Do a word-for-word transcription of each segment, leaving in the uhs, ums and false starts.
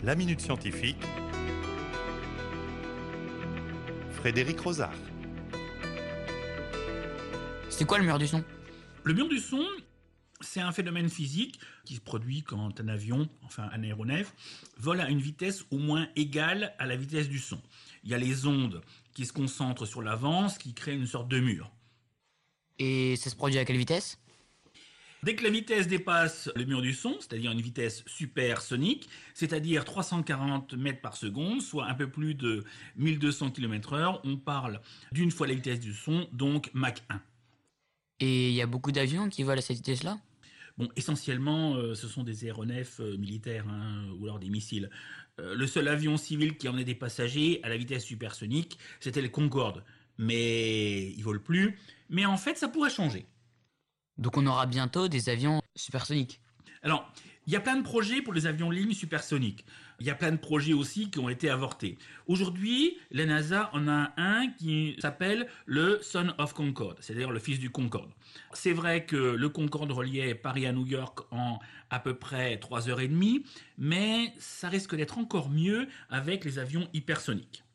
La Minute Scientifique, Frédéric Rosard. C'est quoi le mur du son? Le mur du son, c'est un phénomène physique qui se produit quand un avion, enfin un aéronef, vole à une vitesse au moins égale à la vitesse du son. Il y a les ondes qui se concentrent sur l'avant, ce qui crée une sorte de mur. Et ça se produit à quelle vitesse? Dès que la vitesse dépasse le mur du son, c'est-à-dire une vitesse supersonique, c'est-à-dire trois cent quarante mètres par seconde, soit un peu plus de mille deux cents kilomètres heure, on parle d'une fois la vitesse du son, donc Mach un. Et il y a beaucoup d'avions qui volent à cette vitesse-là? Bon, essentiellement, euh, ce sont des aéronefs euh, militaires hein, ou alors des missiles. Euh, le seul avion civil qui emmenait des passagers à la vitesse supersonique, c'était le Concorde. Mais il vole plus. Mais en fait, ça pourrait changer. Donc on aura bientôt des avions supersoniques. Alors, il y a plein de projets pour les avions ligne supersoniques. Il y a plein de projets aussi qui ont été avortés. Aujourd'hui, la NASA en a un qui s'appelle le Son of Concorde, c'est-à-dire le fils du Concorde. C'est vrai que le Concorde reliait Paris à New York en à peu près trois heures trente, mais ça risque d'être encore mieux avec les avions hypersoniques.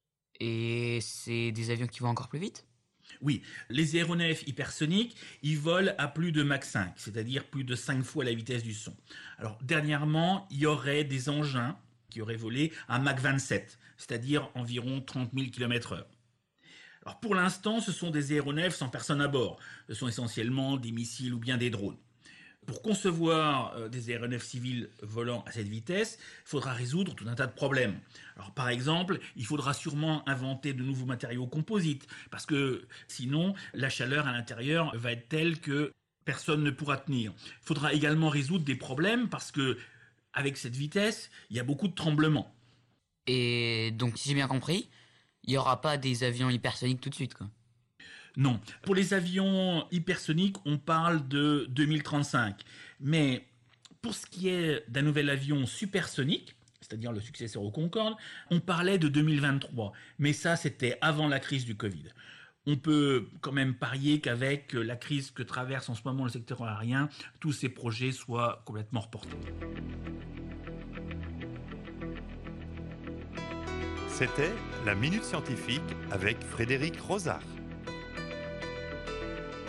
Et c'est des avions qui vont encore plus vite? Oui, les aéronefs hypersoniques, ils volent à plus de Mach cinq, c'est-à-dire plus de cinq fois la vitesse du son. Alors, dernièrement, il y aurait des engins qui auraient volé à Mach vingt-sept, c'est-à-dire environ trente mille kilomètres heure. Alors, pour l'instant, ce sont des aéronefs sans personne à bord. Ce sont essentiellement des missiles ou bien des drones. Pour concevoir euh, des aéronefs civils volant à cette vitesse, il faudra résoudre tout un tas de problèmes. Alors, par exemple, il faudra sûrement inventer de nouveaux matériaux composites, parce que sinon, la chaleur à l'intérieur va être telle que personne ne pourra tenir. Il faudra également résoudre des problèmes, parce que avec cette vitesse, il y a beaucoup de tremblements. Et donc, si j'ai bien compris, il n'y aura pas des avions hypersoniques tout de suite, quoi. Non. Pour les avions hypersoniques, on parle de deux mille trente-cinq. Mais pour ce qui est d'un nouvel avion supersonique, c'est-à-dire le successeur au Concorde, on parlait de deux mille vingt-trois. Mais ça, c'était avant la crise du Covid. On peut quand même parier qu'avec la crise que traverse en ce moment le secteur aérien, tous ces projets soient complètement reportés. C'était La Minute Scientifique avec Frédéric Rosard.